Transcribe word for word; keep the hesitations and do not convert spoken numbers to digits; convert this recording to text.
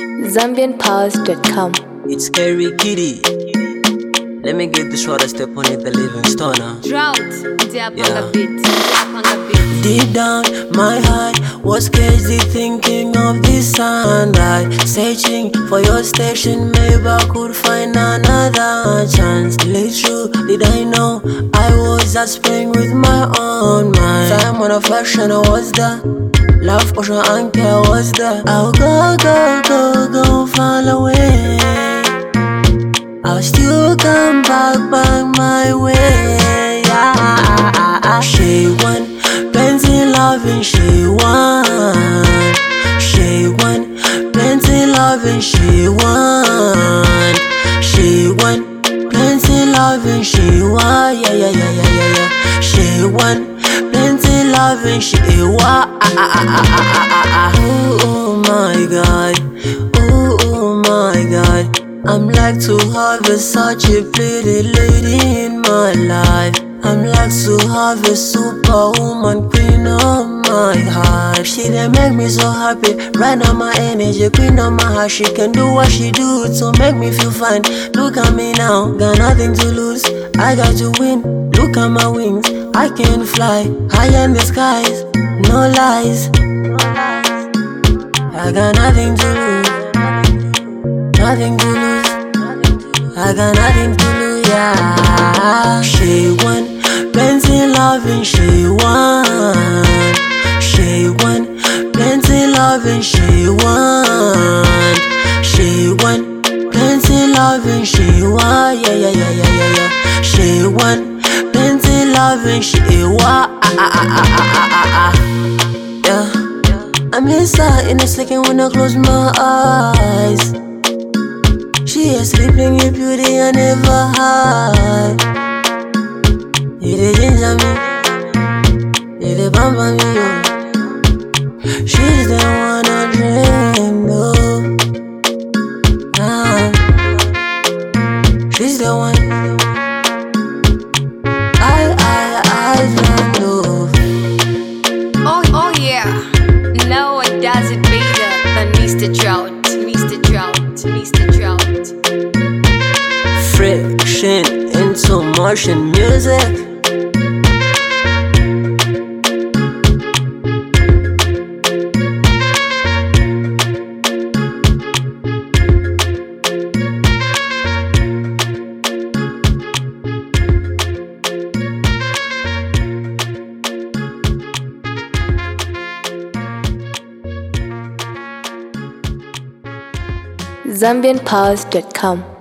Zambian Powers dot com. It's Scary Kitty. Let me get the shorter step on it, the living stoner. Drought, dip Yeah. on the beat, dip on the beat. Deep down, my heart was crazy thinking of this sunlight. Searching for your station, maybe I could find another chance. Little did I know I was just playing with my own mind. Time on a fashion, I was there. Love, ocean, and care was there. I'll go, go, go, go far away. I'll still come back, back my way. Yeah. She want plenty loving, she want. She want plenty loving, she want. She want plenty loving, she want. Yeah, yeah, yeah, yeah, yeah, yeah. She want plenty loving, she want. Oh my God, oh my God. I'm like to have a, such a pretty lady in my life. I'm like to have a superwoman, queen of my heart. She done make me so happy, right now my energy, queen of my heart. She can do what she do to make me feel fine. Look at me now, got nothing to lose, I got to win. Look at my wings, I can fly high in the skies, no lies. I got nothing to lose, nothing to lose. I got nothing to lose, yeah. She want plenty loving, she want. She want plenty loving, she want. She want plenty loving, she want. Yeah, yeah, yeah, yeah, yeah, yeah. She want plenty loving, she want. Yeah. I miss her in a second when I close my eyes. She is sleeping in beauty I never had. You dey ginger me, you dey bamba me, yo. She's the one I dreamed of. Ah, she's the one I, I, I dreamed of. Oh, oh yeah. No one does it better than Mister Drought, Mister Drought, Mister Drought. Friction into motion music. Zambian Powers dot com.